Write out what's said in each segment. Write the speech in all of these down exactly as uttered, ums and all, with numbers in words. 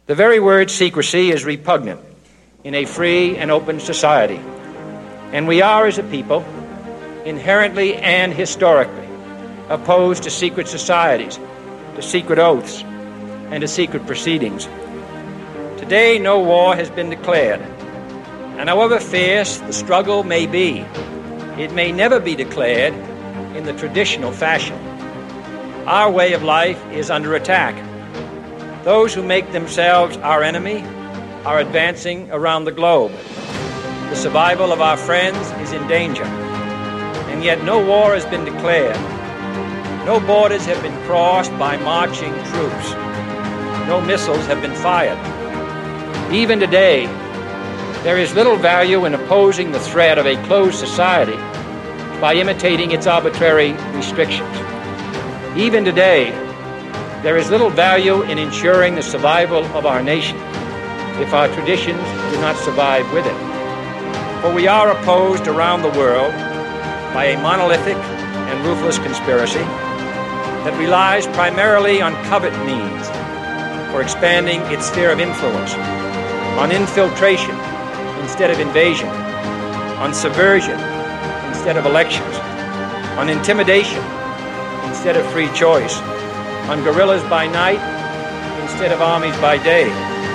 The very word secrecy is repugnant in a free and open society, and we are, as a people, inherently and historically opposed to secret societies, to secret oaths, and to secret proceedings. Today, no war has been declared, and however fierce the struggle may be, it may never be declared in the traditional fashion. Our way of life is under attack. Those who make themselves our enemy are advancing around the globe. The survival of our friends is in danger, and yet no war has been declared. No borders have been crossed by marching troops. No missiles have been fired. Even today, there is little value in opposing the threat of a closed society by imitating its arbitrary restrictions. Even today, there is little value in ensuring the survival of our nation if our traditions do not survive with it. For we are opposed around the world by a monolithic and ruthless conspiracy that relies primarily on covert means for expanding its sphere of influence, on infiltration instead of invasion, on subversion instead of elections, on intimidation instead of free choice, on guerrillas by night instead of armies by day.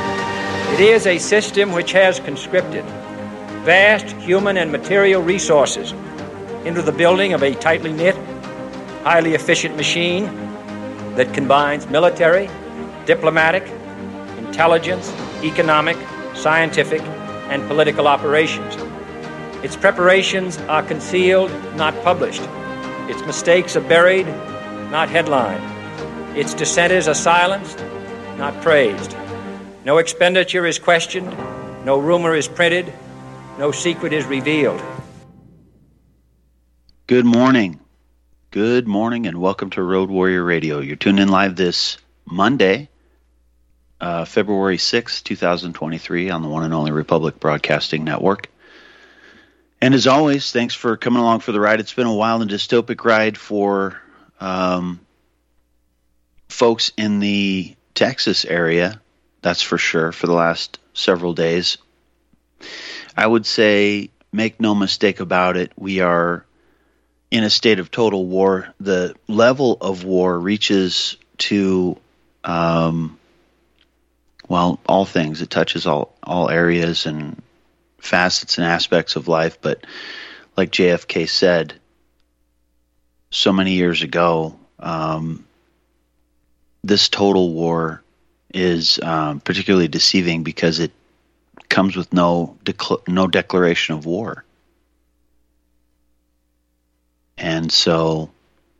It is a system which has conscripted vast human and material resources into the building of a tightly knit, highly efficient machine that combines military, diplomatic, intelligence, economic, scientific, and political operations. Its preparations are concealed, not published. Its mistakes are buried, not headlined. Its dissenters are silenced, not praised. No expenditure is questioned, no rumor is printed, no secret is revealed. Good morning. Good morning and welcome to Road Warrior Radio. You're tuned in live this Monday, uh, February sixth, twenty twenty-three on the one and only Republic Broadcasting Network. And as always, thanks for coming along for the ride. It's been a wild and dystopic ride for um, folks in the Texas area, that's for sure, for the last several days. I would say, make no mistake about it, we are in a state of total war. The level of war reaches to, um, well, all things. It touches all, all areas and facets and aspects of life. But like J F K said so many years ago, um, this total war is um, particularly deceiving because it comes with no decla- no declaration of war. And so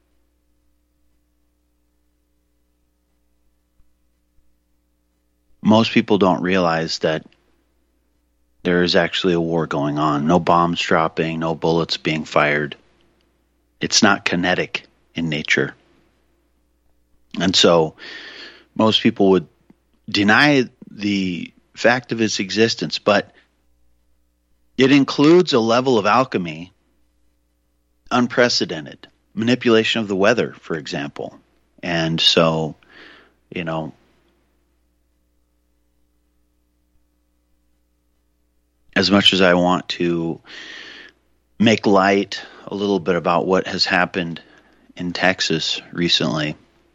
most people don't realize that there is actually a war going on. No bombs dropping, no bullets being fired. It's not kinetic in nature. And so most people would deny the fact of its existence, but it includes a level of alchemy unprecedented. Manipulation of the weather, for example. And so, you know, as much as I want to make light a little bit about what has happened in Texas recently,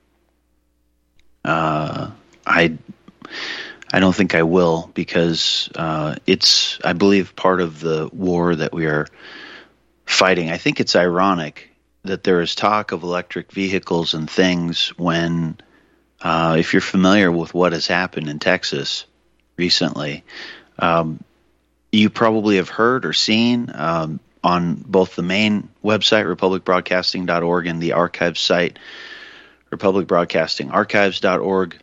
uh, I I don't think I will, because uh, it's, I believe, part of the war that we are fighting. I think it's ironic that there is talk of electric vehicles and things when, uh, if you're familiar with what has happened in Texas recently, um, you probably have heard or seen um, on both the main website, republic broadcasting dot org, and the archive site, republic broadcasting archives dot org,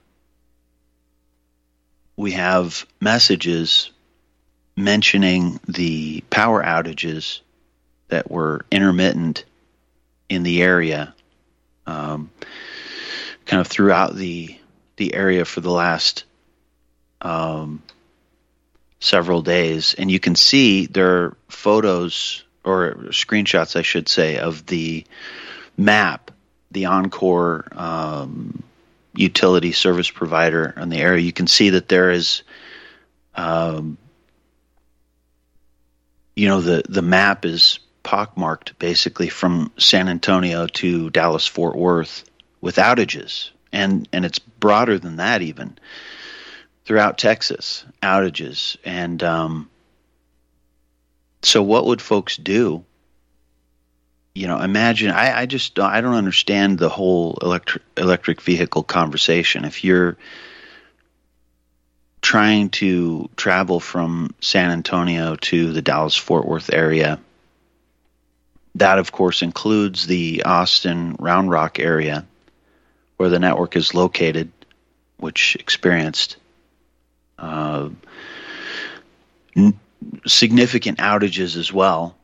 we have messages mentioning the power outages that were intermittent in the area, um, kind of throughout the the area for the last um, several days. And you can see there are photos, or screenshots, I should say, of the map, the Encore um, utility service provider in the area, you can see that there is, um, you know, the, the map is pockmarked basically from San Antonio to Dallas-Fort Worth with outages. And, and it's broader than that even. Throughout Texas, outages. And um, so what would folks do? You know, imagine, I, I just, I don't understand the whole electric, electric vehicle conversation. If you're trying to travel from San Antonio to the Dallas-Fort Worth area, that, of course, includes the Austin, Round Rock area where the network is located, which experienced uh, n- significant outages as well.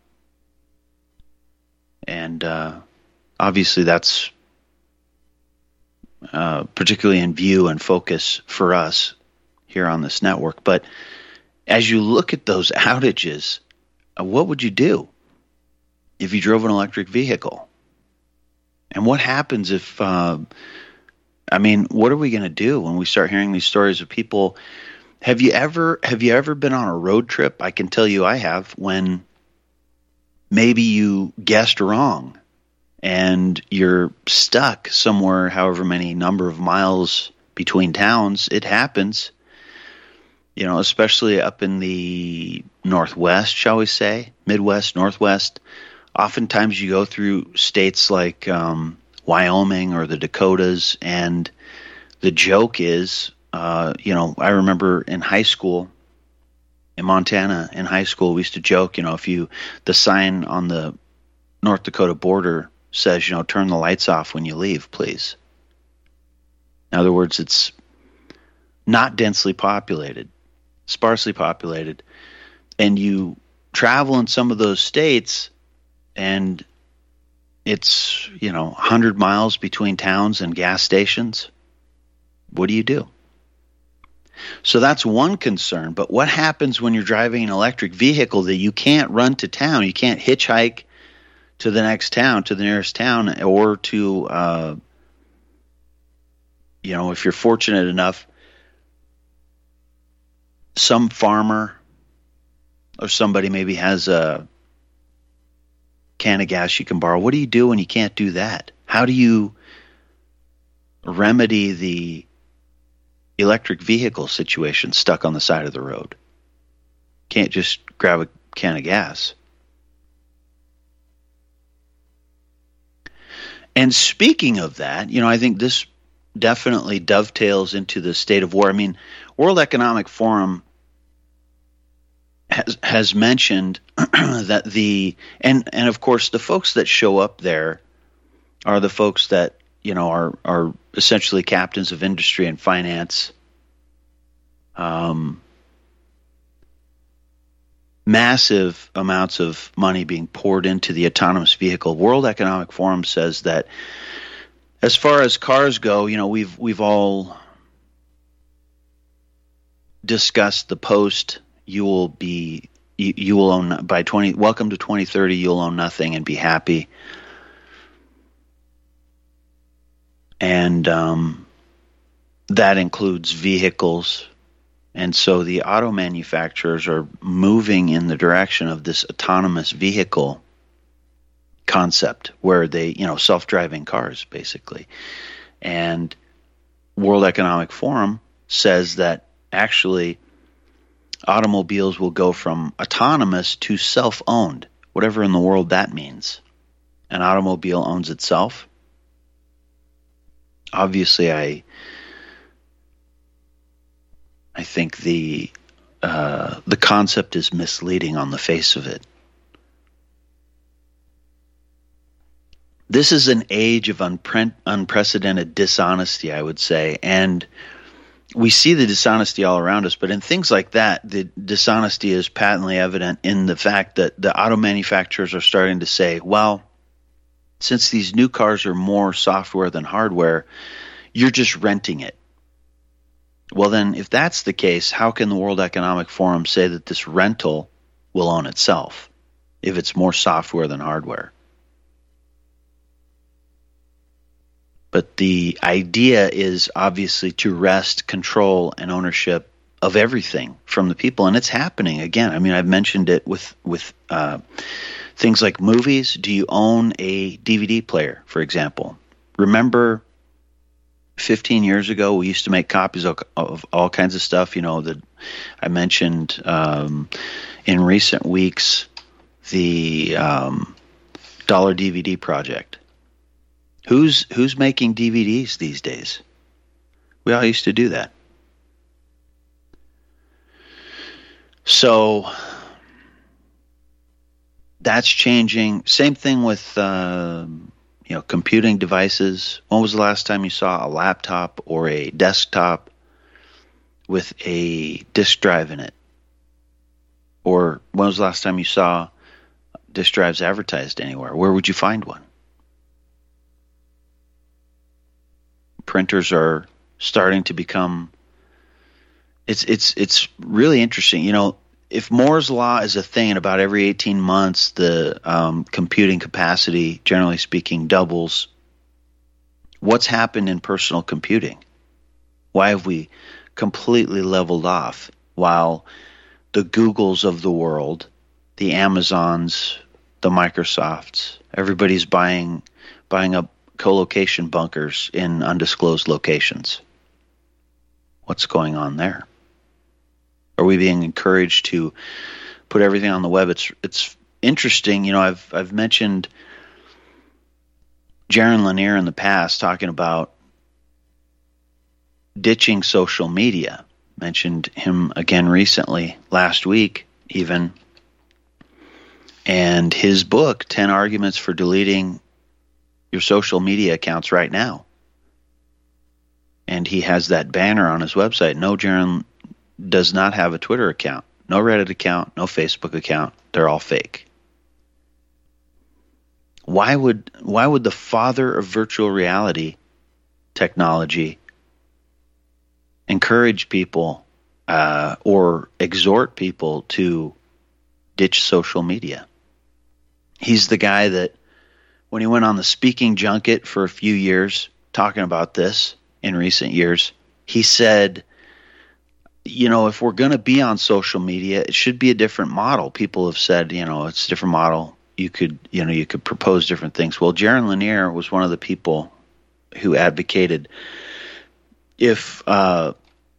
And uh, obviously that's uh, particularly in view and focus for us here on this network. But as you look at those outages, uh, what would you do if you drove an electric vehicle? And what happens if, uh, I mean, what are we going to do when we start hearing these stories of people? Have you ever, have you ever been on a road trip? I can tell you I have, when maybe you guessed wrong and you're stuck somewhere, however many number of miles between towns. It happens, you know, especially up in the Northwest, shall we say, Midwest, Northwest. Oftentimes you go through states like um, Wyoming or the Dakotas, and the joke is, uh, you know, I remember in high school, in Montana, in high school, we used to joke, you know, if you, the sign on the North Dakota border says, you know, turn the lights off when you leave, please. In other words, it's not densely populated, sparsely populated, and you travel in some of those states, and it's, you know, one hundred miles between towns and gas stations. What do you do? So that's one concern. But what happens when you're driving an electric vehicle that you can't run to town? You can't hitchhike to the next town, to the nearest town, or to, uh, you know, if you're fortunate enough, some farmer or somebody maybe has a can of gas you can borrow. What do you do when you can't do that? How do you remedy the electric vehicle situation stuck on the side of the road? Can't just grab a can of gas. And speaking of that, you know, I think this definitely dovetails into the state of war. I mean, World Economic Forum has has mentioned that the and and of course the folks that show up there are the folks that, you know, are are essentially captains of industry and finance. Um, massive amounts of money being poured into the autonomous vehicle. World Economic Forum says that as far as cars go, you know, we've we've all discussed the post. You will be you, you will own by twenty. Welcome to twenty thirty. You'll own nothing and be happy. And um, that includes vehicles. And so the auto manufacturers are moving in the direction of this autonomous vehicle concept where they, you know, self-driving cars, basically. And World Economic Forum says that actually automobiles will go from autonomous to self-owned, whatever in the world that means. An automobile owns itself. Obviously, I I think the uh, the concept is misleading on the face of it. This is an age of unpre- unprecedented dishonesty, I would say, and we see the dishonesty all around us. But in things like that, the dishonesty is patently evident in the fact that the auto manufacturers are starting to say, well, since these new cars are more software than hardware, you're just renting it. Well, then, if that's the case, how can the World Economic Forum say that this rental will own itself if it's more software than hardware? But the idea is obviously to wrest control and ownership of everything from the people, and it's happening again. I mean, I've mentioned it with with uh, things like movies. Do you own a D V D player, for example? Remember, fifteen years ago, we used to make copies of, of all kinds of stuff. You know, that I mentioned um, in recent weeks, the um, Dollar D V D Project. Who's who's making D V Ds these days? We all used to do that. So that's changing. Same thing with uh, you know, computing devices. When was the last time you saw a laptop or a desktop with a disk drive in it? Or when was the last time you saw disk drives advertised anywhere? Where would you find one? Printers are starting to become. It's it's it's really interesting. You know, if Moore's law is a thing, and about every eighteen months the um, computing capacity, generally speaking, doubles, what's happened in personal computing? Why have we completely leveled off while the Googles of the world, the Amazons, the Microsofts, everybody's buying buying up co-location bunkers in undisclosed locations? What's going on there? Are we being encouraged to put everything on the web? It's it's interesting. You know, I've I've mentioned Jaron Lanier in the past talking about ditching social media. Mentioned him again recently, last week even. And his book, ten Arguments for Deleting Your Social Media Accounts Right Now. And he has that banner on his website. No, Jaron does not have a Twitter account, no Reddit account, no Facebook account. They're all fake. Why would why would the father of virtual reality technology encourage people uh, or exhort people to ditch social media? He's the guy that, when he went on the speaking junket for a few years talking about this in recent years, he said, you know, if we're going to be on social media, it should be a different model. People have said, you know, it's a different model. You could, you know, you could propose different things. Well, Jaron Lanier was one of the people who advocated if uh,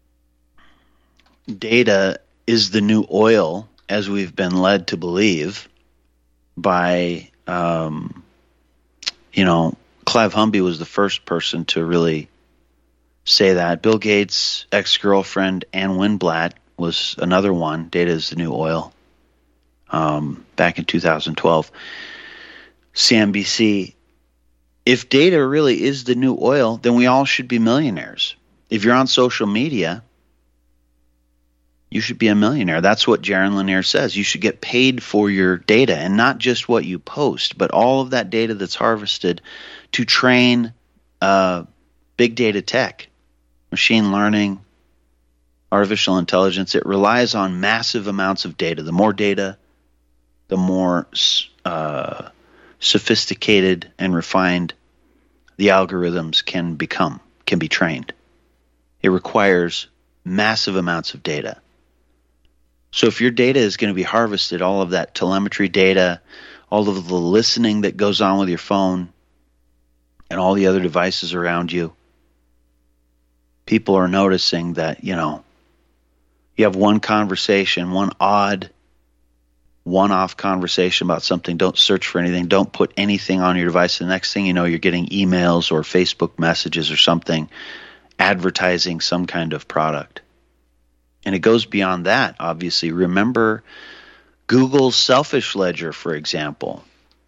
data is the new oil, as we've been led to believe by, um, you know, Clive Humby was the first person to really say that. Bill Gates' ex-girlfriend, Ann Winblatt, was another one. Data is the new oil. Um, back in two thousand twelve. C N B C. If data really is the new oil, then we all should be millionaires. If you're on social media, you should be a millionaire. That's what Jaron Lanier says. You should get paid for your data, and not just what you post, but all of that data that's harvested to train uh, big data tech, machine learning, artificial intelligence. It relies on massive amounts of data. The more data, the more uh, sophisticated and refined the algorithms can become, can be trained. It requires massive amounts of data. So if your data is going to be harvested, all of that telemetry data, all of the listening that goes on with your phone and all the other devices around you, people are noticing that, you know, you have one conversation, one odd, one-off conversation about something. Don't search for anything. Don't put anything on your device. The next thing you know, you're getting emails or Facebook messages or something advertising some kind of product. And it goes beyond that, obviously. Remember Google's Selfish Ledger, for example,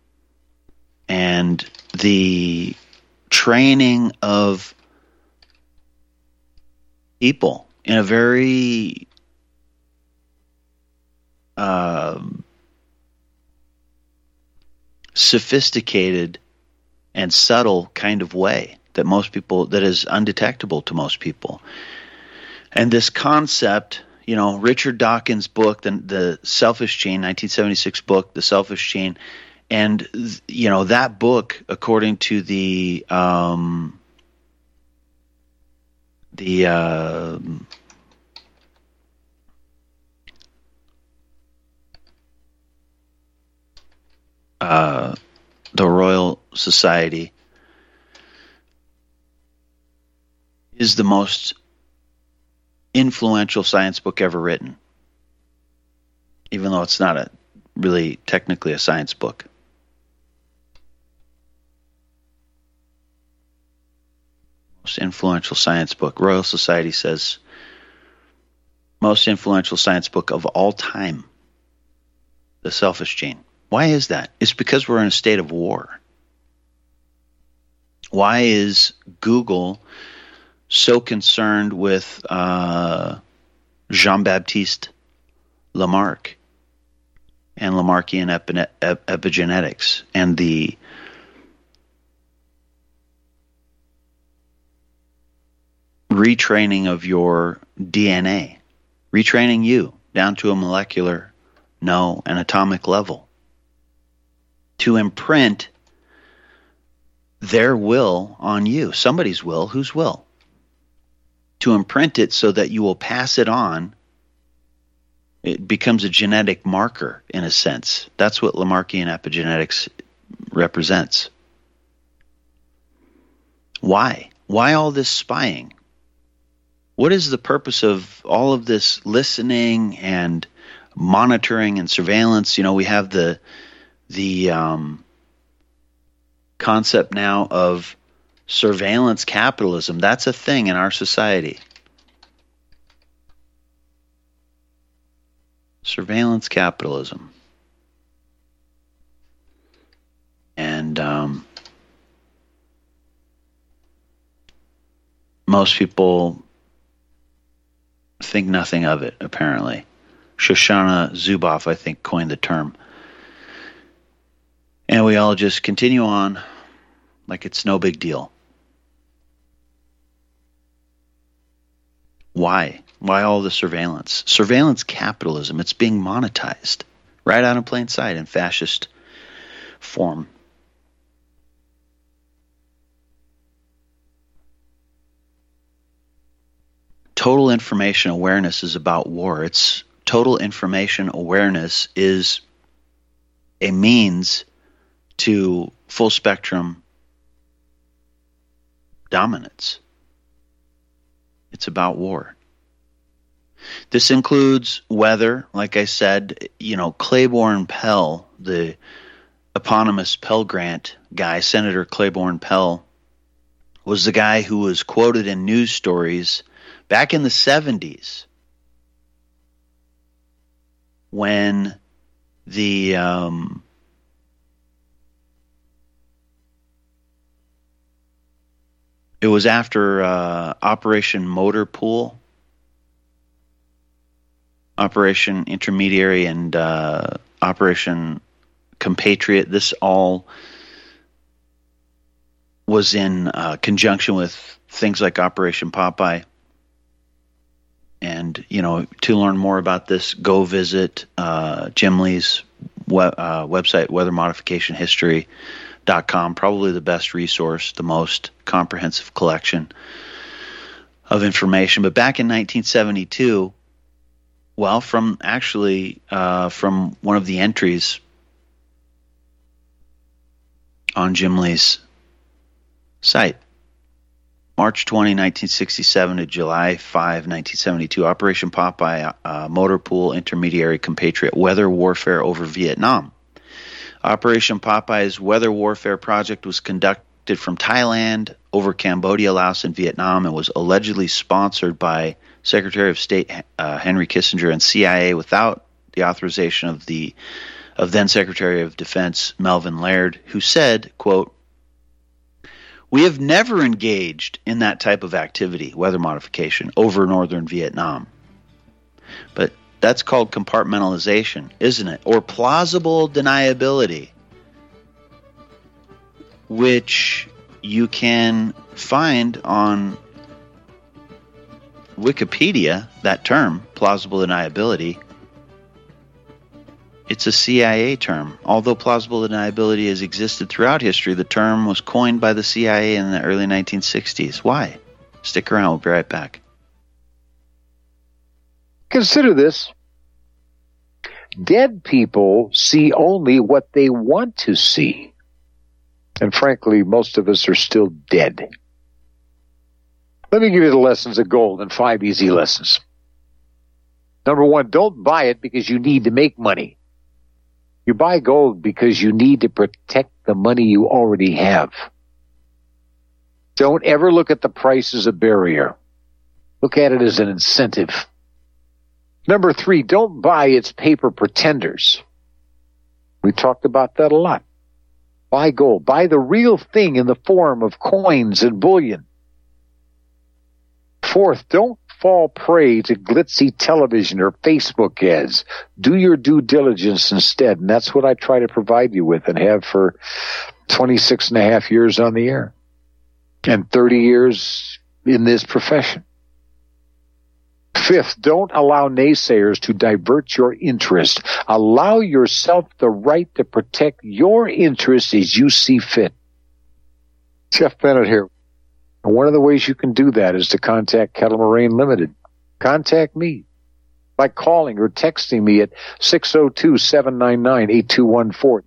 and the training of people in a very uh, sophisticated and subtle kind of way that most people, that is undetectable to most people. And this concept, you know, Richard Dawkins' book, the, the Selfish Gene, nineteen seventy-six book, The Selfish Gene, and, you know, that book, according to the um, the uh, uh, the Royal Society is the most influential science book ever written, even though it's not a really technically a science book. Most influential science book. Royal Society says most influential science book of all time. The Selfish Gene. Why is that? It's because we're in a state of war. Why is Google so concerned with uh, Jean-Baptiste Lamarck and Lamarckian epi- ep- epigenetics and the retraining of your D N A, retraining you down to a molecular, no, an atomic level, to imprint their will on you, somebody's will, whose will? To imprint it so that you will pass it on. It becomes a genetic marker, in a sense. That's what Lamarckian epigenetics represents. Why? Why all this spying? What is the purpose of all of this listening and monitoring and surveillance? You know, we have the the um, concept now of surveillance capitalism. That's a thing in our society. Surveillance capitalism. And um, most people think nothing of it, apparently. Shoshana Zuboff, I think, coined the term. And we all just continue on like it's no big deal. Why? Why all the surveillance? Surveillance capitalism. It's being monetized right out in plain sight in fascist form. Total information awareness is about war. It's total information awareness is a means to full spectrum dominance. It's about war. This includes weather, like I said, you know, Claiborne Pell, the eponymous Pell Grant guy, Senator Claiborne Pell, was the guy who was quoted in news stories back in the seventies when the um, it was after uh, Operation Motor Pool, Operation Intermediary, and uh, Operation Compatriot. This all was in uh, conjunction with things like Operation Popeye. And, you know, to learn more about this, go visit uh, Jim Lee's web, uh, website, weather modification history dot com. Probably the best resource, the most comprehensive collection of information. But back in nineteen seventy-two, well, from actually uh, from one of the entries on Jim Lee's site, March twentieth, nineteen sixty-seven to July fifth, nineteen seventy-two, Operation Popeye, uh, Motor Pool, Intermediary, Compatriot, Weather Warfare over Vietnam. Operation Popeye's weather warfare project was conducted from Thailand over Cambodia, Laos, and Vietnam, and was allegedly sponsored by Secretary of State uh, Henry Kissinger and C I A without the authorization of the of then Secretary of Defense Melvin Laird, who said, quote, "We have never engaged in that type of activity, weather modification, over northern Vietnam." But that's called compartmentalization, isn't it? Or plausible deniability, which you can find on Wikipedia, that term, plausible deniability. It's a C I A term. Although plausible deniability has existed throughout history, the term was coined by the C I A in the early nineteen sixties. Why? Stick around. We'll be right back. Consider this. Dead people see only what they want to see. And frankly, most of us are still dead. Let me give you the lessons of gold in five easy lessons. Number one, don't buy it because you need to make money. You buy gold because you need to protect the money you already have. Don't ever look at the price as a barrier. Look at it as an incentive. Number three, don't buy its paper pretenders. We talked about that a lot. Buy gold. Buy the real thing in the form of coins and bullion. Fourth, don't fall prey to glitzy television or Facebook ads. Do your due diligence instead, and that's what I try to provide you with and have for twenty-six and a half years on the air and thirty years in this profession. Fifth, don't allow naysayers to divert your interest. Allow yourself the right to protect your interests as you see fit. Jeff Bennett here. And one of the ways you can do that is to contact Kettle Moraine Limited. Contact me by calling or texting me at six oh two, seven nine nine, eight two one four.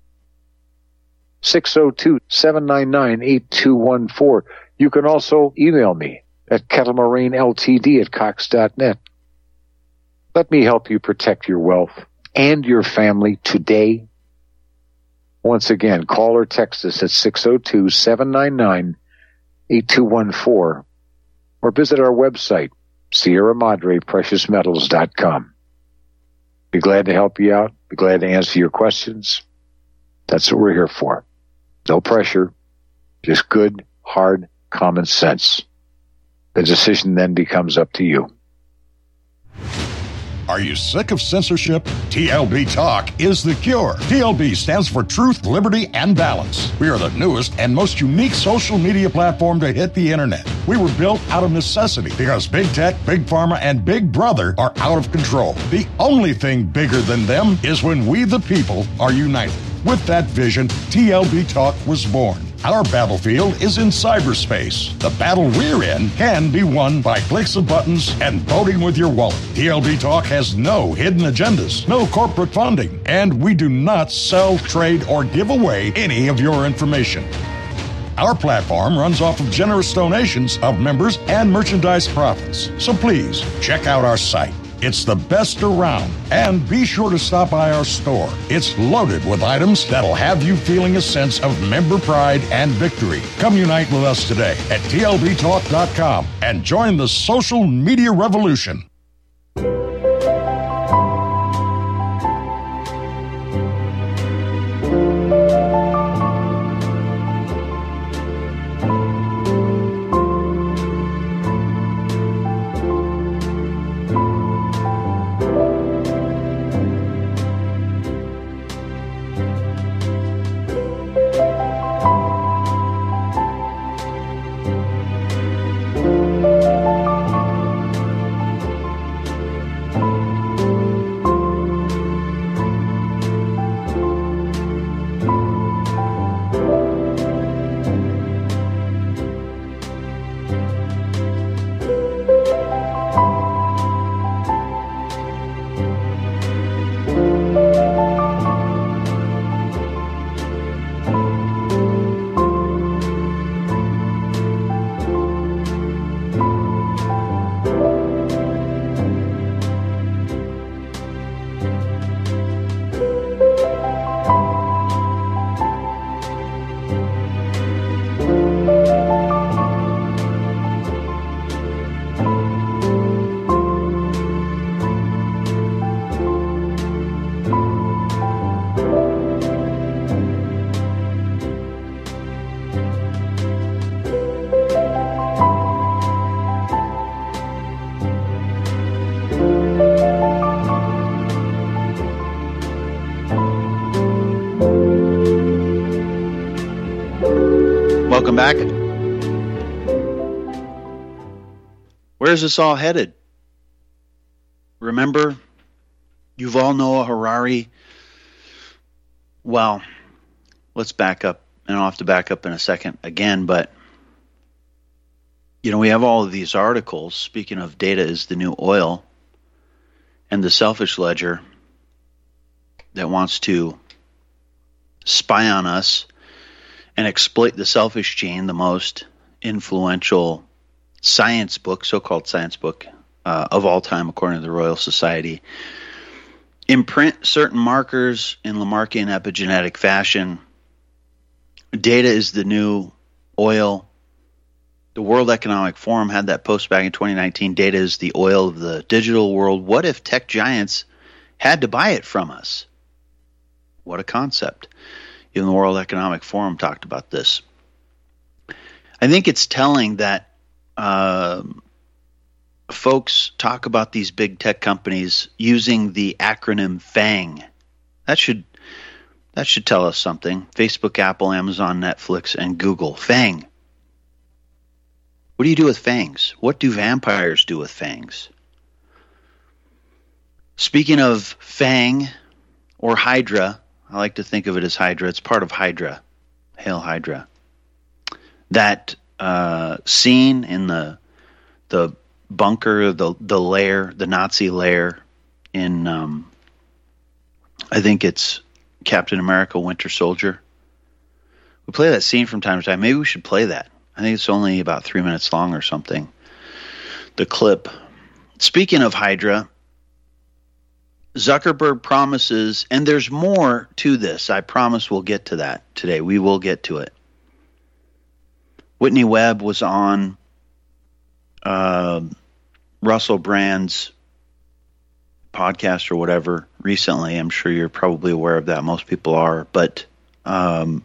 six oh two, seven nine nine, eight two one four. You can also email me at kettlemoraineltd at cox dot net. Let me help you protect your wealth and your family today. Once again, call or text us at six oh two, seven nine nine, eight two one four or visit our website, Sierra Madre Precious Metals dot com. Be glad to help you out. Be glad to answer your questions. That's what we're here for. No pressure, just good, hard, common sense. The decision then becomes up to you. Are you sick of censorship? T L B Talk is the cure. T L B stands for Truth, Liberty, and Balance. We are the newest and most unique social media platform to hit the internet. We were built out of necessity because big tech, big pharma, and big brother are out of control. The only thing bigger than them is when we the people are united. With that vision, T L B Talk was born. Our battlefield is in cyberspace. The battle we're in can be won by clicks of buttons and voting with your wallet. T L B Talk has no hidden agendas, no corporate funding, and we do not sell, trade, or give away any of your information. Our platform runs off of generous donations of members and merchandise profits. So please, check out our site. It's the best around. And be sure to stop by our store. It's loaded with items that'll have you feeling a sense of member pride and victory. Come unite with us today at T L B talk dot com and join the social media revolution. Welcome back. Where's this all headed? Remember, Yuval Noah Harari. Well, let's back up, and I'll have to back up in a second again, but you know, we have all of these articles, speaking of data is the new oil, and the selfish ledger that wants to spy on us and exploit the selfish gene, the most influential science book, so-called science book uh, of all time, according to the Royal Society. Imprint certain markers in Lamarckian epigenetic fashion. Data is the new oil. The World Economic Forum had that post back in twenty nineteen. Data is the oil of the digital world. What if tech giants had to buy it from us? What a concept. Even the World Economic Forum talked about this. I think it's telling that uh, folks talk about these big tech companies using the acronym FANG. That should that should tell us something. Facebook, Apple, Amazon, Netflix, and Google. FANG. What do you do with fangs? What do vampires do with fangs? Speaking of FANG or Hydra, I like to think of it as Hydra. It's part of Hydra. Hail Hydra. That uh, scene in the the bunker, the the lair, the Nazi lair in, um, I think it's Captain America: Winter Soldier. We play that scene from time to time. Maybe we should play that. I think it's only about three minutes long or something. The clip. Speaking of Hydra, Zuckerberg promises, and there's more to this. I promise we'll get to that today. We will get to it. Whitney Webb was on uh, Russell Brand's podcast or whatever recently. I'm sure you're probably aware of that. Most people are. But um,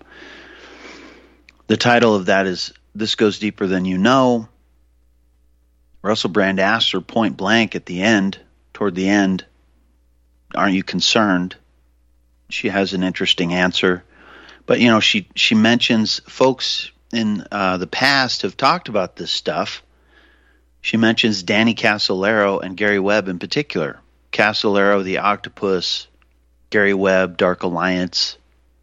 the title of that is This Goes Deeper Than You Know. Russell Brand asked her point blank at the end, toward the end, aren't you concerned? She has an interesting answer. But, you know, she, she mentions folks in uh, the past have talked about this stuff. She mentions Danny Casolaro and Gary Webb in particular. Casolaro, the octopus, Gary Webb, Dark Alliance,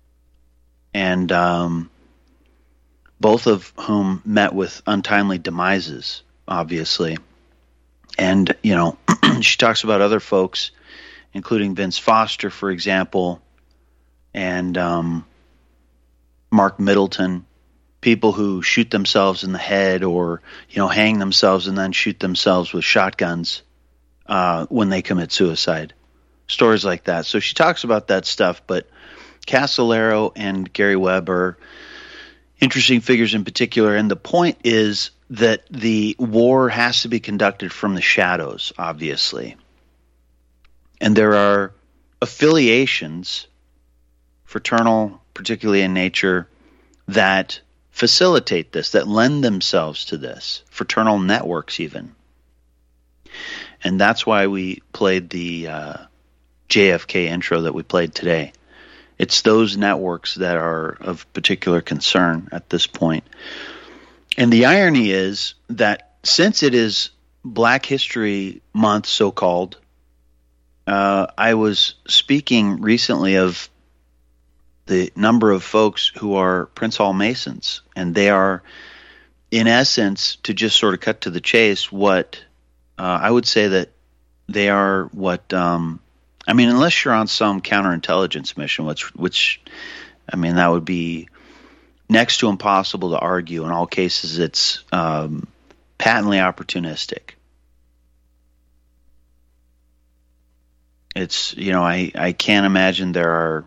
and um, both of whom met with untimely demises, obviously. And, you know, she talks about other folks, including Vince Foster, for example, and um, Mark Middleton, people who shoot themselves in the head or, you know, hang themselves and then shoot themselves with shotguns uh, when they commit suicide. Stories like that. So she talks about that stuff, but Casolaro and Gary Webb are interesting figures in particular, and the point is that the war has to be conducted from the shadows, obviously. And there are affiliations, fraternal, particularly in nature, that facilitate this, that lend themselves to this, fraternal networks even. And that's why we played the uh, J F K intro that we played today. It's those networks that are of particular concern at this point. And the irony is that since it is Black History Month, so-called, uh, I was speaking recently of the number of folks who are Prince Hall Masons, and they are, in essence, to just sort of cut to the chase, what uh, I would say that they are what, um, I mean, unless you're on some counterintelligence mission, which, which, I mean, that would be next to impossible to argue. In all cases, it's um, patently opportunistic. It's, you know, I, I can't imagine there are,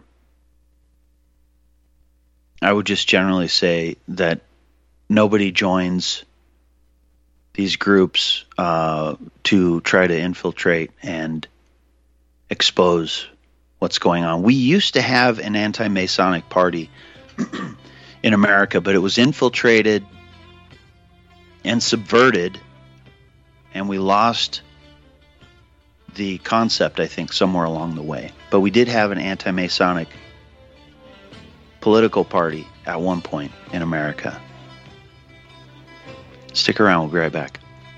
I would just generally say that nobody joins these groups uh, to try to infiltrate and expose what's going on. We used to have an anti-Masonic party in America, but it was infiltrated and subverted, and we lost the concept, I think, somewhere along the way. But we did have an anti-Masonic political party at one point in America. Stick around, we'll be right back.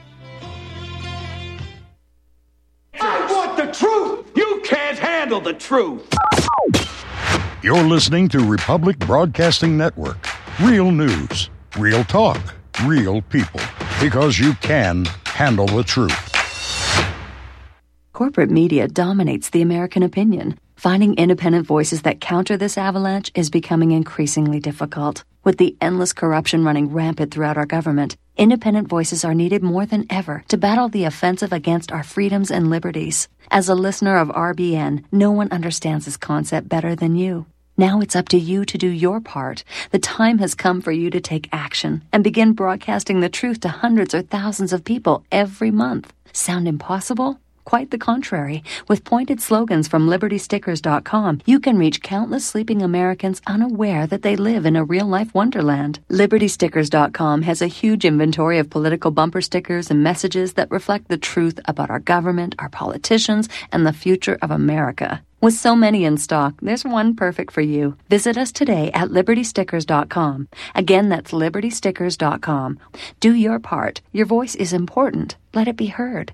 I want the truth! You can't handle the truth! You're listening to Republic Broadcasting Network. Real news, real talk, real people. because you can handle the truth. Corporate media dominates the American opinion. Finding independent voices that counter this avalanche is becoming increasingly difficult. With the endless corruption running rampant throughout our government, independent voices are needed more than ever to battle the offensive against our freedoms and liberties. As a listener of R B N, no one understands this concept better than you. Now it's up to you to do your part. The time has come for you to take action and begin broadcasting the truth to hundreds or thousands of people every month. Sound impossible? Quite the contrary. With pointed slogans from Liberty Stickers dot com, you can reach countless sleeping Americans unaware that they live in a real-life wonderland. Liberty Stickers dot com has a huge inventory of political bumper stickers and messages that reflect the truth about our government, our politicians, and the future of America. With so many in stock, there's one perfect for you. Visit us today at Liberty Stickers dot com. Again, that's Liberty Stickers dot com. Do your part. Your voice is important. Let it be heard.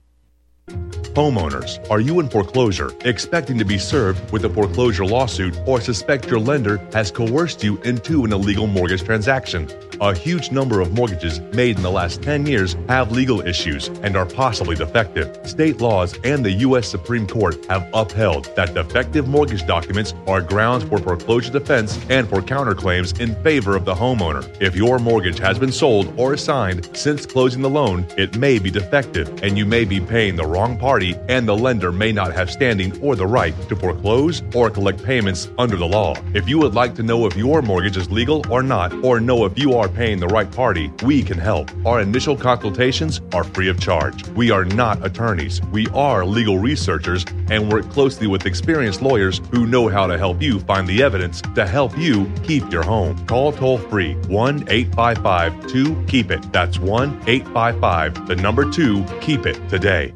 Homeowners, are you in foreclosure, expecting to be served with a foreclosure lawsuit, or suspect your lender has coerced you into an illegal mortgage transaction? A huge number of mortgages made in the last ten years have legal issues and are possibly defective. State laws and the U S Supreme Court have upheld that defective mortgage documents are grounds for foreclosure defense and for counterclaims in favor of the homeowner. If your mortgage has been sold or assigned since closing the loan, it may be defective and you may be paying the wrong party, and the lender may not have standing or the right to foreclose or collect payments under the law. If you would like to know if your mortgage is legal or not, or know if you are paying the right party, we can help. Our initial consultations are free of charge. We are not attorneys. We are legal researchers and work closely with experienced lawyers who know how to help you find the evidence to help you keep your home. Call toll free one eight five five two keep it. That's one eight five five, the number two, keep it today.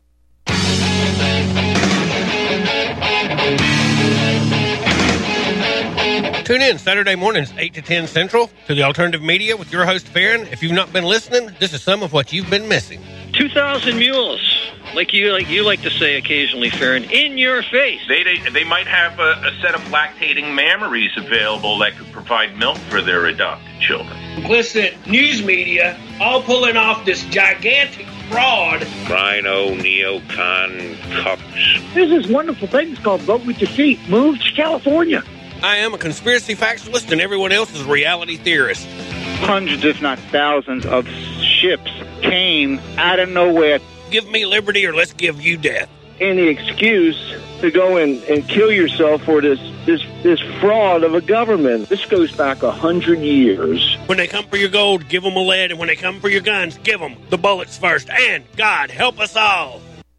Tune in Saturday mornings, eight to ten Central, to the Alternative Media with your host, Farron. If you've not been listening, this is some of what you've been missing. two thousand mules, like you like you like to say occasionally, Farron, in your face. They they, they might have a, a set of lactating mammaries available that could provide milk for their adopted children. Complicit news media all pulling off this gigantic fraud. Rhino, neocon, cucks. There's this wonderful thing called Vote With Your Feet. Move to California. I am a conspiracy factualist and everyone else is a reality theorist. Hundreds, if not thousands, of ships came out of nowhere. Give me liberty or let's give you death. Any excuse to go and, and kill yourself for this, this this fraud of a government. This goes back a hundred years. When they come for your gold, give them a lead, and when they come for your guns, give them the bullets first. And God help us all.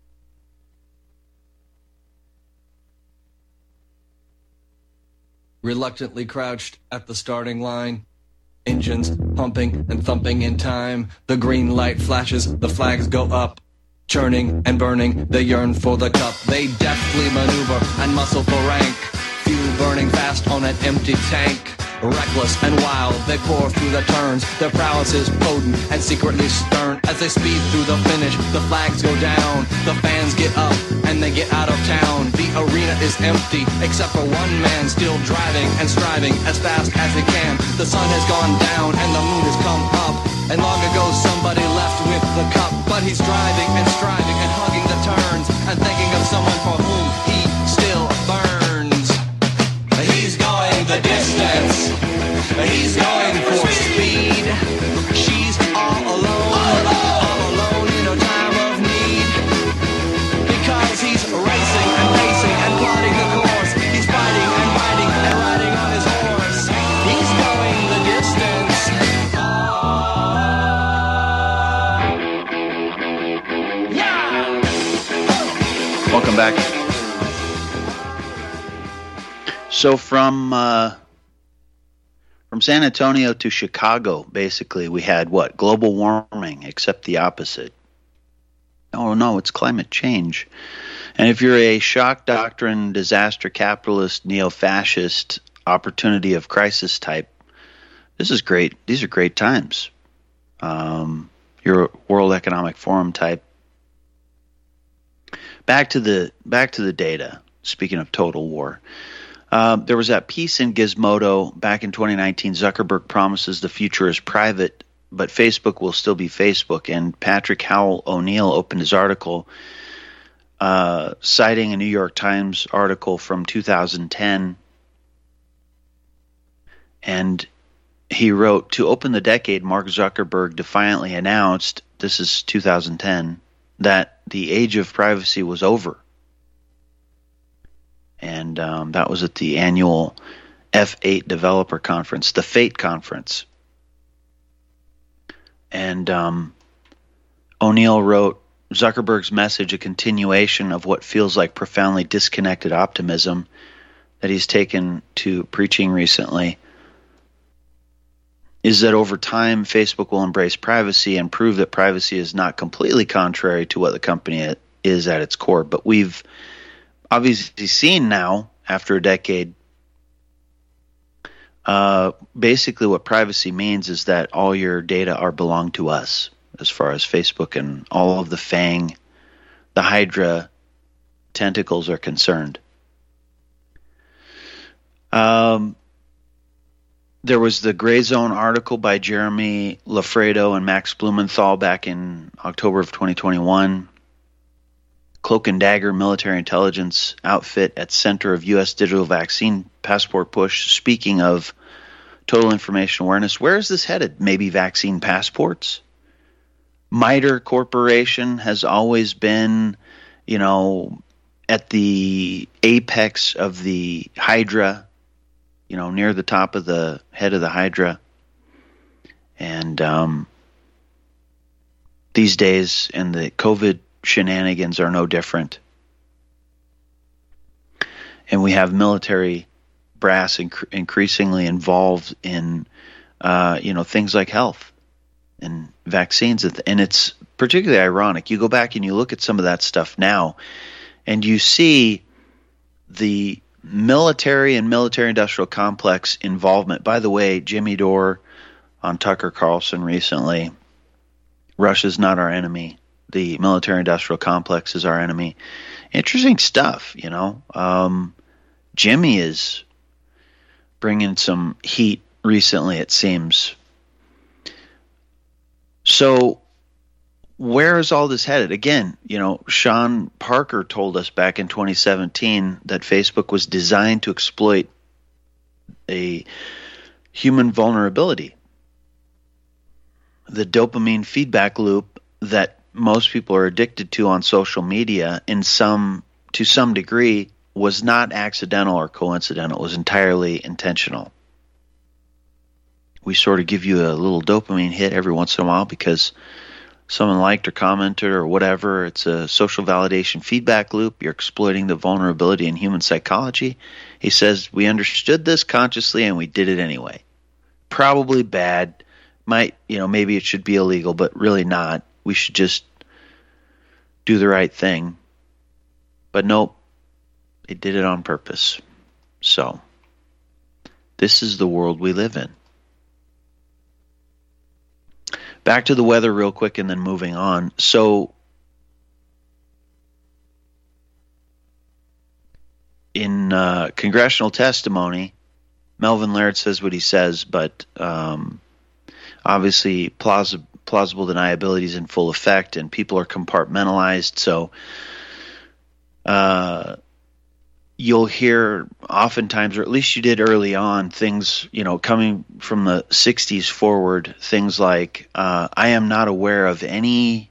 Reluctantly crouched at the starting line, engines pumping and thumping in time. The green light flashes, the flags go up. Churning and burning, they yearn for the cup. They deftly maneuver and muscle for rank. Fuel burning fast on an empty tank. Reckless and wild, they pour through the turns. Their prowess is potent and secretly stern. As they speed through the finish, the flags go down. The fans get up and they get out of town. The arena is empty, except for one man still driving and striving as fast as he can. The sun has gone down and the moon has come up. And long ago somebody left with the cup. But he's driving and striving and hugging the turns and thinking of someone for whom he still burns. He's going the distance. He's going for speed. She's all alone, all alone in a time of need. Because he's racing and pacing and plotting the course. He's fighting and fighting and riding on his horse. He's going the distance. Yeah. Welcome back. So from uh, from San Antonio to Chicago, basically, we had what? Global warming, except the opposite. Oh, no, it's climate change. And if you're a shock doctrine, disaster capitalist, neo-fascist, opportunity of crisis type, this is great. These are great times. Um, you're a World Economic Forum type. Back to the back to the data. Speaking of total war. Uh, there was that piece in Gizmodo back in twenty nineteen. Zuckerberg promises the future is private, but Facebook will still be Facebook. And Patrick Howell O'Neill opened his article uh, citing a New York Times article from two thousand ten. And he wrote, to open the decade, Mark Zuckerberg defiantly announced, this is two thousand ten, that the age of privacy was over. And um, that was at the annual F eight Developer Conference, the FATE Conference. And um, O'Neill wrote, Zuckerberg's message, a continuation of what feels like profoundly disconnected optimism that he's taken to preaching recently, is that over time, Facebook will embrace privacy and prove that privacy is not completely contrary to what the company is at its core. But we've obviously seen now, after a decade, uh, basically what privacy means is that all your data are belong to us, as far as Facebook and all of the FANG, the Hydra tentacles are concerned. Um, there was the Gray Zone article by Jeremy Lafredo and Max Blumenthal back in October of twenty twenty-one. Cloak and Dagger military intelligence outfit at center of U S digital vaccine passport push. Speaking of total information awareness, where is this headed? Maybe vaccine passports? MITRE Corporation has always been, you know, at the apex of the Hydra, you know, near the top of the head of the Hydra. And um, these days, and the COVID shenanigans are no different. And we have military brass inc- increasingly involved in, uh, you know, things like health and vaccines. And it's particularly ironic. You go back and you look at some of that stuff now, and you see the military and military-industrial complex involvement. By the way, Jimmy Dore on Tucker Carlson recently, Russia's not our enemy. The military-industrial complex is our enemy. Interesting stuff, you know. Um, Jimmy is bringing some heat recently, it seems. So where is all this headed? Again, you know, Sean Parker told us back in twenty seventeen that Facebook was designed to exploit a human vulnerability, the dopamine feedback loop that most people are addicted to on social media in some to some degree was not accidental or coincidental. It was entirely intentional. We sort of give you a little dopamine hit every once in a while because someone liked or commented or whatever. It's a social validation feedback loop. You're exploiting the vulnerability in human psychology. He says, we understood this consciously and we did it anyway. Probably bad. Might, you know, maybe it should be illegal, but really not. We should just do the right thing. But nope, they did it on purpose. So, this is the world we live in. Back to the weather real quick and then moving on. So, in uh, congressional testimony, Melvin Laird says what he says, but um, obviously plausible. Plausible deniability is in full effect, and people are compartmentalized. So uh, you'll hear oftentimes, or at least you did early on, things, you know, coming from the sixties forward, things like, uh, I am not aware of any.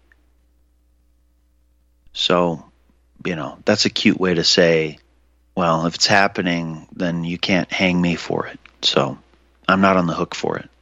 So, you know, that's a cute way to say, well, if it's happening, then you can't hang me for it. So I'm not on the hook for it.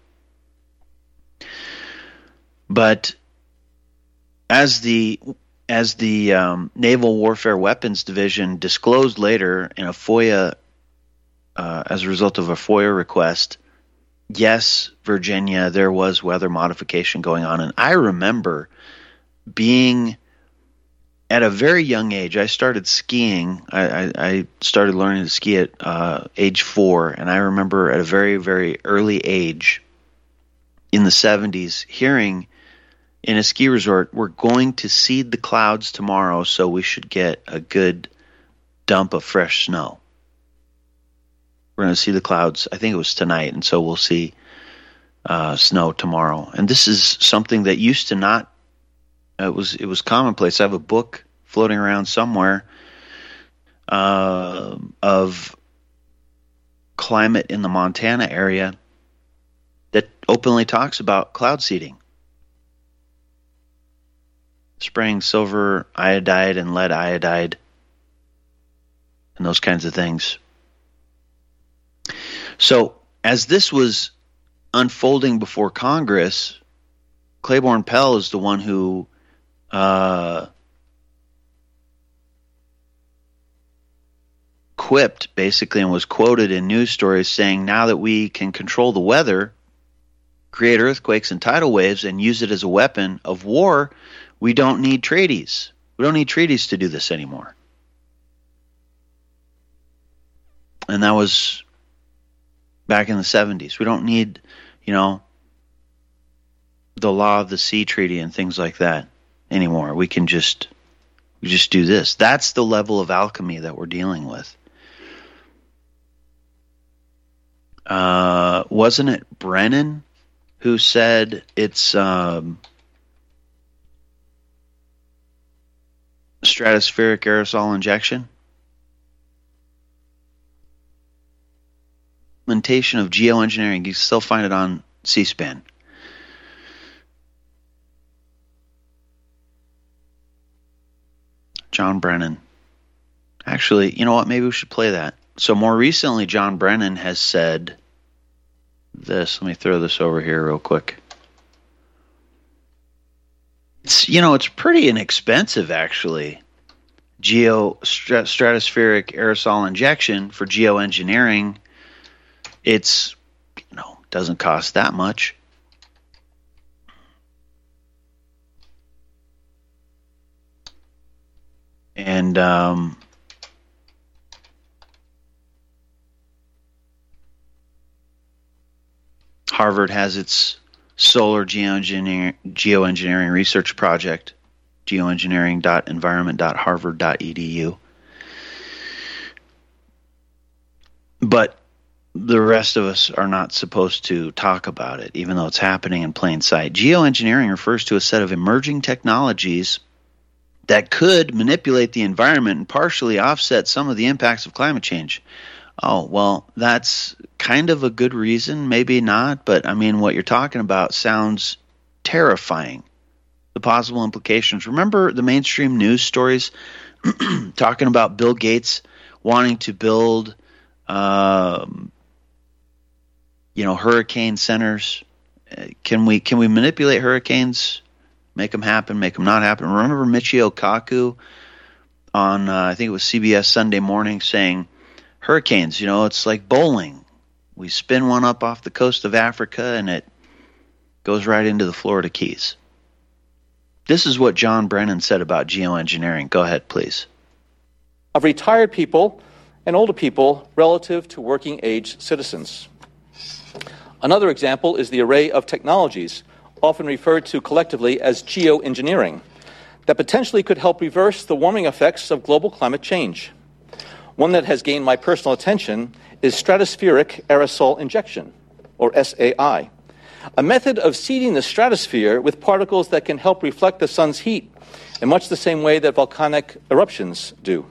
But as the as the um, Naval Warfare Weapons Division disclosed later in a FOIA, uh, as a result of a FOIA request, yes, Virginia, there was weather modification going on. And I remember being at a very young age. I started skiing. I, I, I started learning to ski at uh, age four, and I remember at a very, very early age in the seventies hearing in a ski resort, we're going to seed the clouds tomorrow, so we should get a good dump of fresh snow. We're going to see the clouds. I think it was tonight, and so we'll see uh, snow tomorrow. And this is something that used to not, uh, it was it was commonplace. I have a book floating around somewhere uh, of climate in the Montana area that openly talks about cloud seeding. Spraying silver iodide and lead iodide and those kinds of things. So as this was unfolding before Congress, Claiborne Pell is the one who uh, quipped, basically, and was quoted in news stories saying, now that we can control the weather, create earthquakes and tidal waves, and use it as a weapon of war, we don't need treaties. We don't need treaties to do this anymore. And that was back in the seventies. We don't need, you know, the law of the sea treaty and things like that anymore. We can just we just do this. That's the level of alchemy that we're dealing with. Uh, wasn't it Brennan who said it's um, stratospheric aerosol injection? Implementation of geoengineering. You can still find it on C-SPAN. John Brennan. Actually, you know what? Maybe we should play that. So more recently, John Brennan has said this. Let me throw this over here real quick. It's, you know, it's pretty inexpensive, actually. Geo strat- stratospheric aerosol injection for geoengineering. It's, you know, doesn't cost that much. And um, Harvard has its solar geoengineering, geoengineering research project, geoengineering dot environment dot harvard dot e d u. But the rest of us are not supposed to talk about it, even though it's happening in plain sight. Geoengineering refers to a set of emerging technologies that could manipulate the environment and partially offset some of the impacts of climate change. Oh, well, that's kind of a good reason, maybe not, but I mean, what you're talking about sounds terrifying. The possible implications. Remember the mainstream news stories talking about Bill Gates wanting to build um, you know, hurricane centers? Can we can we manipulate hurricanes, make them happen, make them not happen? Remember Michio Kaku on, uh, I think it was C B S Sunday Morning, saying, hurricanes, you know, it's like bowling. We spin one up off the coast of Africa and it goes right into the Florida Keys. This is what John Brennan said about geoengineering. Go ahead, please. Of retired people and older people relative to working age citizens. Another example is the array of technologies, often referred to collectively as geoengineering, that potentially could help reverse the warming effects of global climate change. One that has gained my personal attention is stratospheric aerosol injection, or S A I, a method of seeding the stratosphere with particles that can help reflect the sun's heat in much the same way that volcanic eruptions do.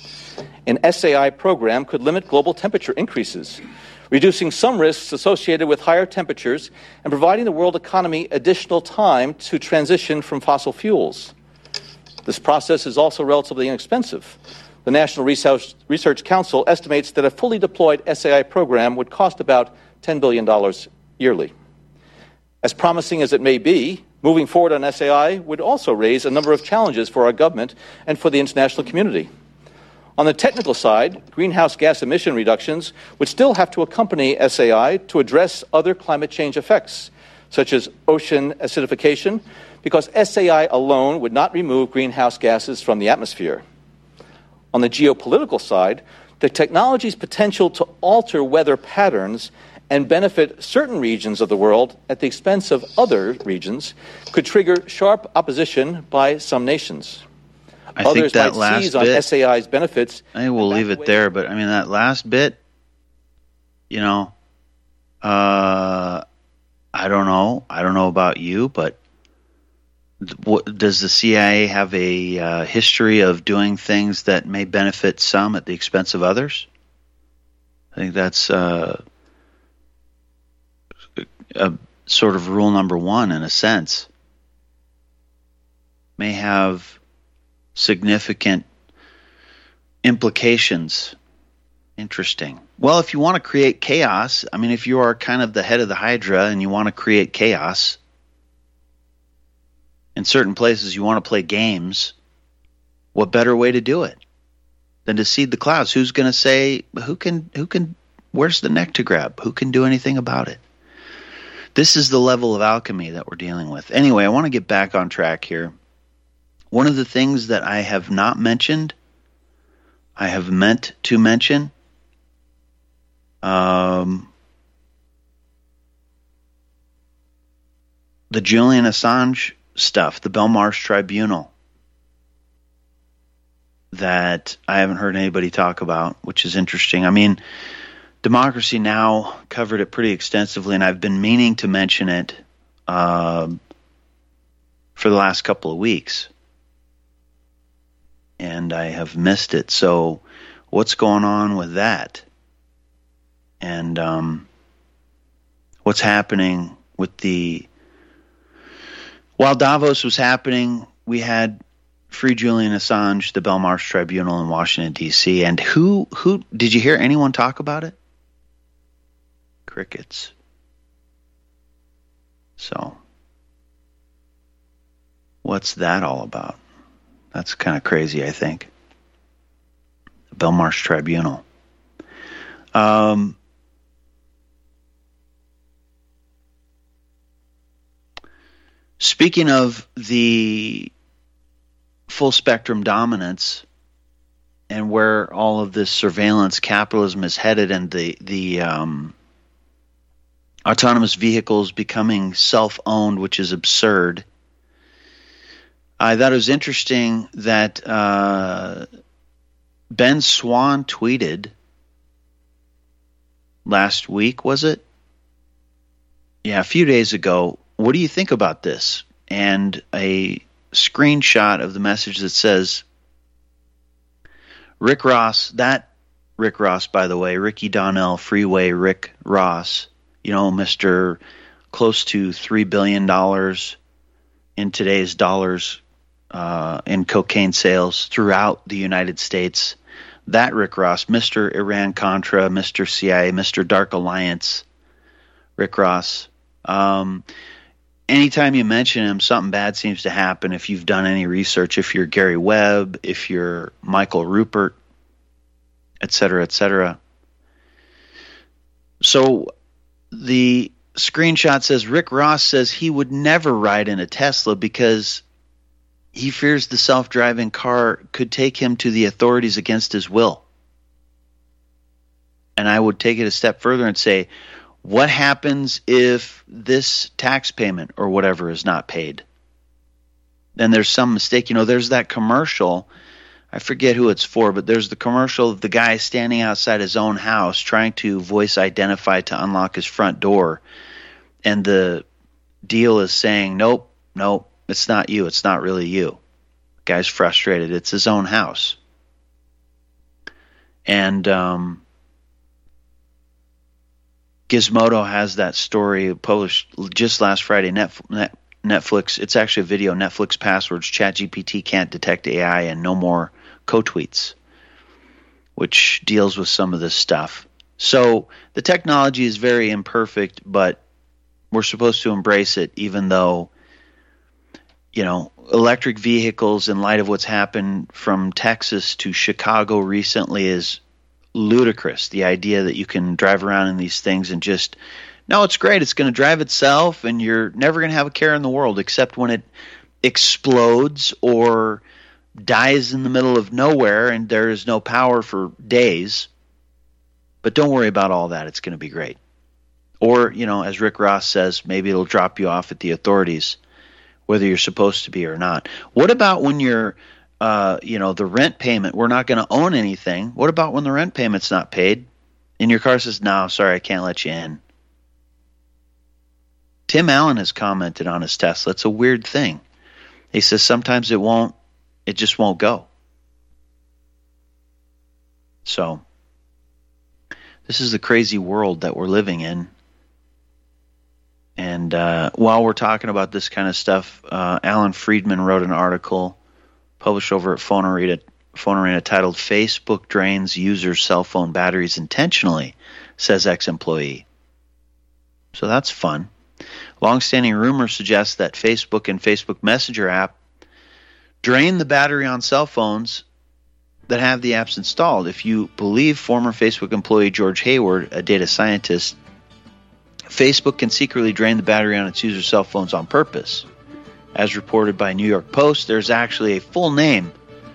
An S A I program could limit global temperature increases, reducing some risks associated with higher temperatures and providing the world economy additional time to transition from fossil fuels. This process is also relatively inexpensive. The National Research, Research Council estimates that a fully deployed S A I program would cost about ten billion dollars yearly. As promising as it may be, moving forward on S A I would also raise a number of challenges for our government and for the international community. On the technical side, greenhouse gas emission reductions would still have to accompany S A I to address other climate change effects, such as ocean acidification, because S A I alone would not remove greenhouse gases from the atmosphere. On the geopolitical side, the technology's potential to alter weather patterns and benefit certain regions of the world at the expense of other regions could trigger sharp opposition by some nations. I Others think that might last seize bit, on S A I's benefits. I will leave it there, but I mean, that last bit, you know, uh, I don't know. I don't know about you, but what, does the C I A have a uh, history of doing things that may benefit some at the expense of others? I think that's uh, a sort of rule number one in a sense. May have significant implications. Interesting. Well, if you want to create chaos, I mean, if you are kind of the head of the Hydra and you want to create chaos, in certain places you want to play games, what better way to do it than to seed the clouds? Who's going to say, who can, who can, where's the neck to grab? Who can do anything about it? This is the level of alchemy that we're dealing with. Anyway, I want to get back on track here. One of the things that I have not mentioned, I have meant to mention, um, the Julian Assange stuff, the Belmarsh Tribunal, that I haven't heard anybody talk about, which is interesting. I mean, Democracy Now! Covered it pretty extensively, and I've been meaning to mention it uh, for the last couple of weeks. And I have missed it. So what's going on with that? And um, what's happening with the... While Davos was happening, we had Free Julian Assange, the Belmarsh Tribunal in Washington, D C And who, who did you hear anyone talk about it? Crickets. So, what's that all about? That's kind of crazy, I think. The Belmarsh Tribunal. Um, speaking of the full spectrum dominance and where all of this surveillance capitalism is headed, and the the um, autonomous vehicles becoming self-owned, which is absurd. I thought it was interesting that uh, Ben Swann tweeted last week, was it? Yeah, a few days ago. What do you think about this? And a screenshot of the message that says, Rick Ross, that Rick Ross, by the way, Ricky Donnell, Freeway Rick Ross, you know, Mister close to three billion dollars in today's dollars uh, in cocaine sales throughout the United States. That Rick Ross, Mister Iran-Contra, Mister C I A, Mister Dark Alliance, Rick Ross. Um, anytime you mention him, something bad seems to happen. If you've done any research, if you're Gary Webb, if you're Michael Rupert, et cetera, et cetera. So the screenshot says, Rick Ross says he would never ride in a Tesla because he fears the self-driving car could take him to the authorities against his will. And I would take it a step further and say, what happens if this tax payment or whatever is not paid? Then there's some mistake. You know, there's that commercial. I forget who it's for, but there's the commercial of the guy standing outside his own house trying to voice identify to unlock his front door. And the deal is saying, nope, nope, it's not you. It's not really you. The guy's frustrated. It's his own house. And um, Gizmodo has that story published just last Friday. Netflix, Netflix, it's actually a video. Netflix passwords, ChatGPT can't detect A I, and no more co-tweets, which deals with some of this stuff. So the technology is very imperfect, but we're supposed to embrace it, even though, you know, electric vehicles, in light of what's happened from Texas to Chicago recently, is ludicrous. The idea that you can drive around in these things and just, no, it's great. It's going to drive itself, and you're never going to have a care in the world, except when it explodes or dies in the middle of nowhere and there is no power for days. But don't worry about all that. It's going to be great. Or, you know, as Rick Ross says, maybe it'll drop you off at the authorities, whether you're supposed to be or not. What about when you're, uh, you know, the rent payment, we're not going to own anything. What about when the rent payment's not paid and your car says, no, sorry, I can't let you in? Tim Allen has commented on his Tesla. It's a weird thing. He says sometimes it won't, it just won't go. So, this is the crazy world that we're living in. And uh, while we're talking about this kind of stuff, uh, Alan Friedman wrote an article published over at Phone Arena, Phone Arena titled "Facebook Drains Users' Cell Phone Batteries Intentionally," says ex-employee. So that's fun. Long-standing rumors suggest that Facebook and Facebook Messenger app drain the battery on cell phones that have the apps installed. If you believe former Facebook employee George Hayward, a data scientist, Facebook can secretly drain the battery on its users' cell phones on purpose. As reported by New York Post, there's actually a full name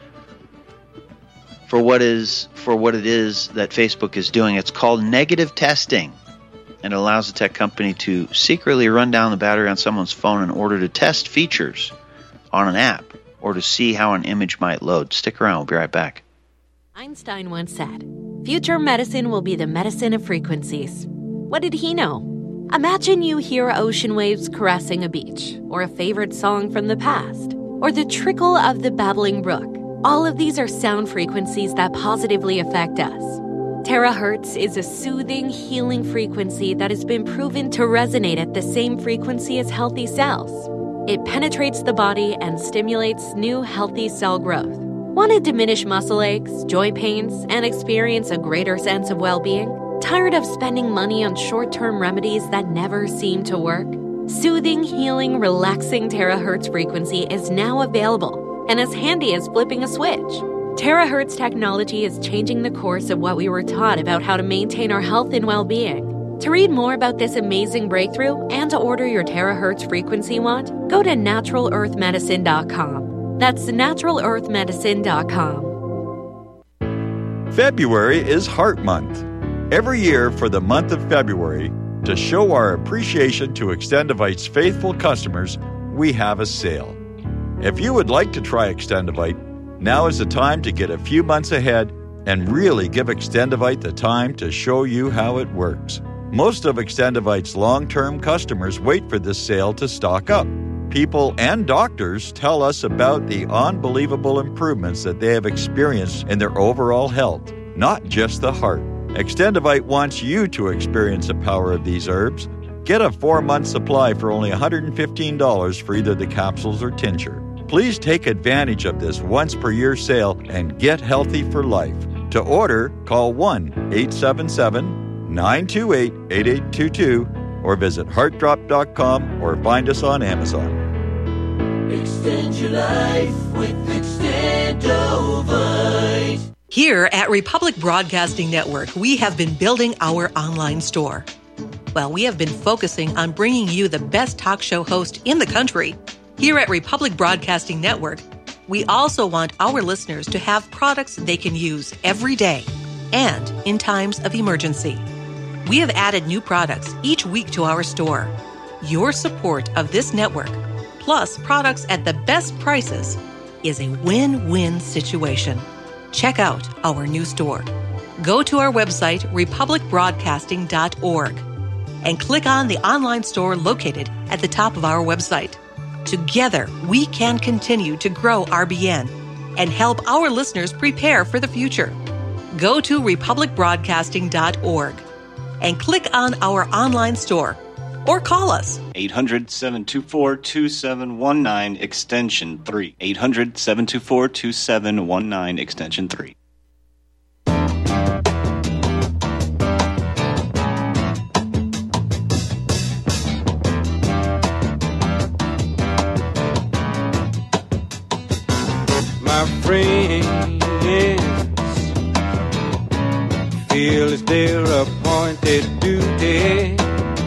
for what is for what it is that Facebook is doing. It's called negative testing, and it allows the tech company to secretly run down the battery on someone's phone in order to test features on an app or to see how an image might load. Stick around. We'll be right back. Einstein once said, "Future medicine will be the medicine of frequencies." What did he know? Imagine you hear ocean waves caressing a beach, or a favorite song from the past, or the trickle of the babbling brook. All of these are sound frequencies that positively affect us. Terahertz is a soothing, healing frequency that has been proven to resonate at the same frequency as healthy cells. It penetrates the body and stimulates new, healthy cell growth. Want to diminish muscle aches, joint pains, and experience a greater sense of well-being? Tired of spending money on short-term remedies that never seem to work? Soothing, healing, relaxing terahertz frequency is now available and as handy as flipping a switch. Terahertz technology is changing the course of what we were taught about how to maintain our health and well-being. To read more about this amazing breakthrough and to order your terahertz frequency wand, go to natural earth medicine dot com. That's natural earth medicine dot com. February is Heart Month. Every year for the month of February, to show our appreciation to Extendivite's faithful customers, we have a sale. If you would like to try Extendivite, now is the time to get a few months ahead and really give Extendivite the time to show you how it works. Most of Extendivite's long-term customers wait for this sale to stock up. People and doctors tell us about the unbelievable improvements that they have experienced in their overall health, not just the heart. Extendivite wants you to experience the power of these herbs. Get a four-month supply for only one hundred fifteen dollars for either the capsules or tincture. Please take advantage of this once-per-year sale and get healthy for life. To order, call one eight seven seven, nine two eight, eight eight two two or visit heart drop dot com or find us on Amazon. Extend your life with Extendovite. Here at Republic Broadcasting Network, we have been building our online store. Well, we have been focusing on bringing you the best talk show host in the country. Here at Republic Broadcasting Network, we also want our listeners to have products they can use every day and in times of emergency. We have added new products each week to our store. Your support of this network, plus products at the best prices, is a win-win situation. Check out our new store. Go to our website, republic broadcasting dot org, and click on the online store located at the top of our website. Together, we can continue to grow R B N and help our listeners prepare for the future. Go to republic broadcasting dot org and click on our online store or call us. eight hundred, seven two four, two seven one nine, extension three. eight hundred, seven two four, two seven one nine, extension three. My friends feel it's their appointed duty.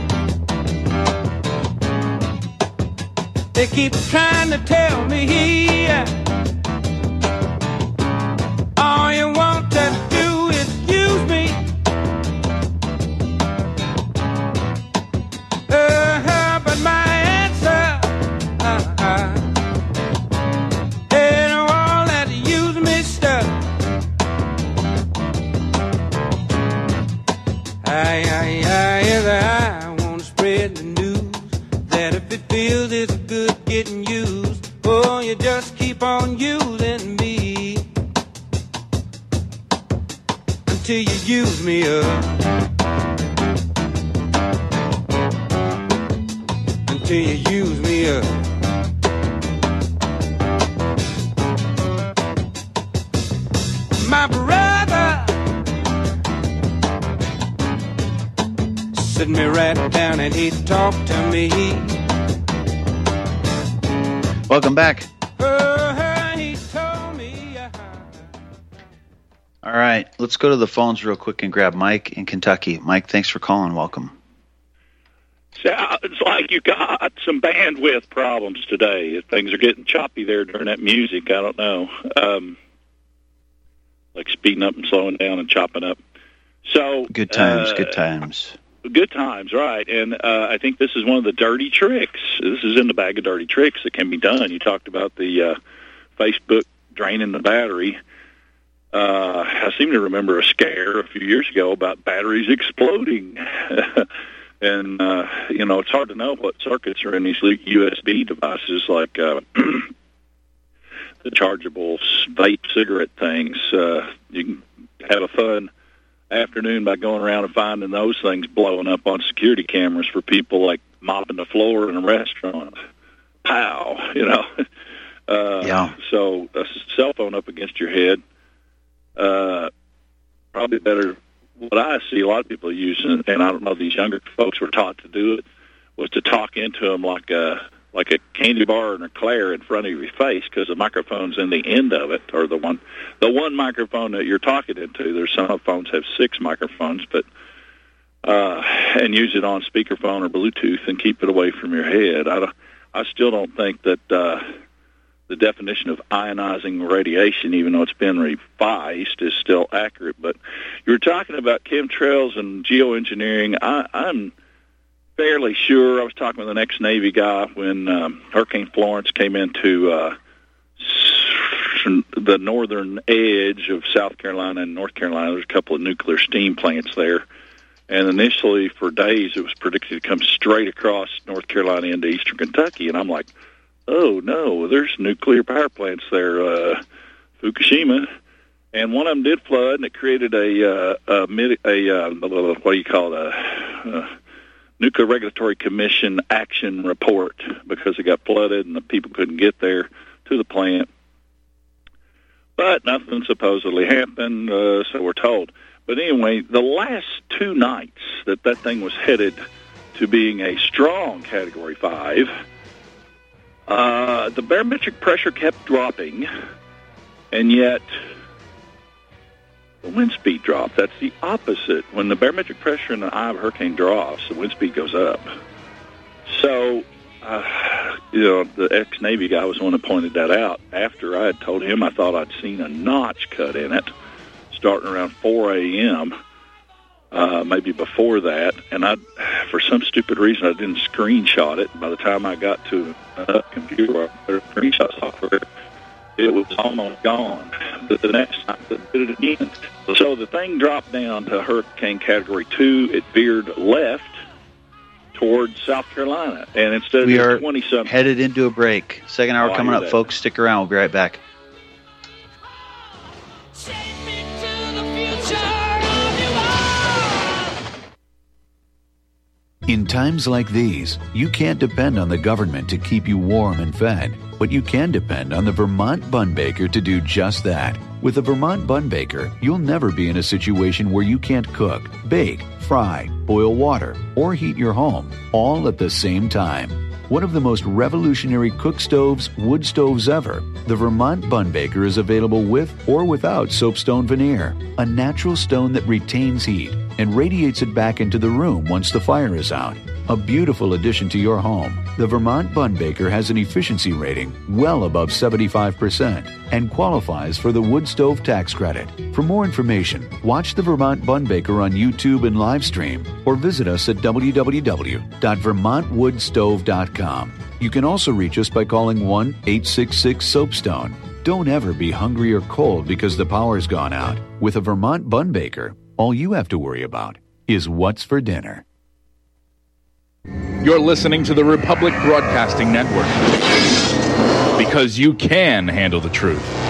They keep trying to tell me all you want to do is use me. Uh-huh, but my answer uh-uh, ain't all that use me stuff. I, I, I, yes, I want to spread the news until you use me up. Until you use me up. My brother sit me right down and he talked to me. Welcome back. All right, let's go to the phones real quick and grab Mike in Kentucky. Mike, thanks for calling. Welcome. Sounds like you got some bandwidth problems today. Things are getting choppy there during that music. I don't know. Um, like speeding up and slowing down and chopping up. So Good times, uh, good times. Good times, right. And uh, I think this is one of the dirty tricks. This is in the bag of dirty tricks that can be done. You talked about the uh, Facebook draining the battery. Uh, I seem to remember a scare a few years ago about batteries exploding. And, uh, you know, it's hard to know what circuits are in these U S B devices like uh, the chargeable vape cigarette things. Uh, you can have a fun afternoon by going around and finding those things blowing up on security cameras for people like mopping the floor in a restaurant. Pow, you know. Uh, yeah. So a cell phone up against your head. Uh, probably better. What I see a lot of people using, and I don't know, these younger folks were taught to do it, was to talk into them like a like a candy bar and a Eclair in front of your face, because the microphone's in the end of it, or the one the one microphone that you're talking into. There's some phones have six microphones, but uh, and use it on speakerphone or Bluetooth and keep it away from your head. I don't, I still don't think that. Uh, The definition of ionizing radiation, even though it's been revised, is still accurate. But you were talking about chemtrails and geoengineering. I, I'm fairly sure. I was talking with an ex-Navy guy when um, Hurricane Florence came into uh, the northern edge of South Carolina and North Carolina. There's a couple of nuclear steam plants there. And initially, for days, it was predicted to come straight across North Carolina into eastern Kentucky. And I'm like, oh, no, there's nuclear power plants there, uh, Fukushima. And one of them did flood, and it created a, uh, a, a uh, what do you call it, a, a Nuclear Regulatory Commission action report, because it got flooded and the people couldn't get there to the plant. But nothing supposedly happened, uh, so we're told. But anyway, the last two nights that that thing was headed to being a strong Category five, Uh, the barometric pressure kept dropping, and yet the wind speed dropped. That's the opposite. When the barometric pressure in the eye of a hurricane drops, the wind speed goes up. So, uh, you know, the ex-Navy guy was the one that pointed that out. After I had told him I thought I'd seen a notch cut in it starting around four a.m., Uh, maybe before that, and I, for some stupid reason, I didn't screenshot it. By the time I got to a computer, or screenshot software, it was almost gone. But the next time I did it again. So the thing dropped down to Hurricane Category two. It veered left towards South Carolina, and instead we of are twenty-something, headed into a break. Second hour oh, coming up, that. folks. Stick around. We'll be right back. In times like these, you can't depend on the government to keep you warm and fed, but you can depend on the Vermont Bun Baker to do just that. With the Vermont Bun Baker, you'll never be in a situation where you can't cook, bake, fry, boil water, or heat your home, all at the same time. One of the most revolutionary cook stoves, wood stoves ever, the Vermont Bun Baker is available with or without soapstone veneer, a natural stone that retains heat and radiates it back into the room once the fire is out. A beautiful addition to your home, the Vermont Bun Baker has an efficiency rating well above seventy-five percent and qualifies for the wood stove tax credit. For more information, watch the Vermont Bun Baker on YouTube and live stream, or visit us at w w w dot vermont wood stove dot com. You can also reach us by calling one eight six six soapstone. Don't ever be hungry or cold because the power's gone out. With a Vermont Bun Baker, all you have to worry about is what's for dinner. You're listening to the Republic Broadcasting Network, because you can handle the truth.